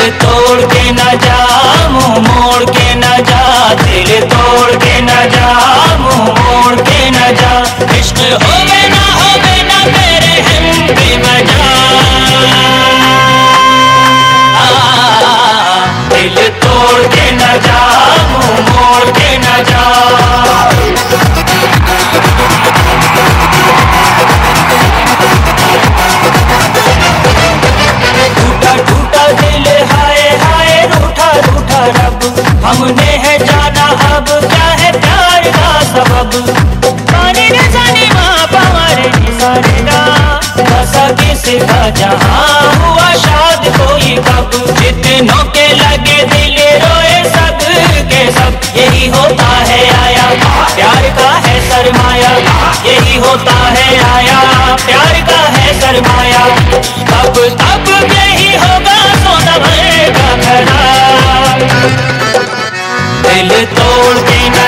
तोड़ के न जा, मुंह मोड़ के न जा, दिल तोड़ के न जा, मुंह मोड़ के न जा। इश्क होवे ना मेरे हिंदी में जा, दिल तोड़ के न जा, मुंह मोड़ के न जा। हमने है जाना अब क्या है प्यार का सबब, पानी रे जानी माँ पवारे सारे गा, बसा किसी का जहाँ हुआ शाद कोई कब। जितनों के लगे दिल रोए सब के सब, यही होता है आया प्यार का है सरमाया, यही होता है आया प्यार का है सरमाया। तब यही होगा सोना भरेगा खरा, दिल तोड़ के